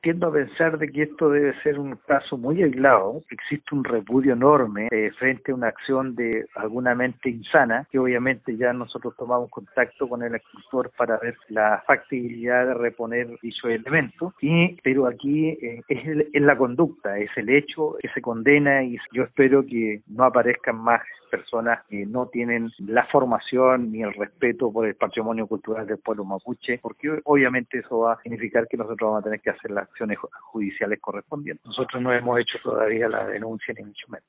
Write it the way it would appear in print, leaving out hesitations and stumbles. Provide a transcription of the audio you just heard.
Tiendo a pensar de que esto debe ser un caso muy aislado. Existe un repudio enorme frente a una acción de alguna mente insana, que obviamente ya nosotros tomamos contacto con el escultor para ver la factibilidad de reponer dicho elemento, pero aquí es la conducta, es el hecho que se condena, y yo espero que no aparezcan más personas que no tienen la formación ni el respeto por el patrimonio cultural del pueblo mapuche, porque obviamente eso va a significar que nosotros vamos a tener que hacer las acciones judiciales correspondientes. Nosotros no hemos hecho todavía la denuncia ni mucho menos.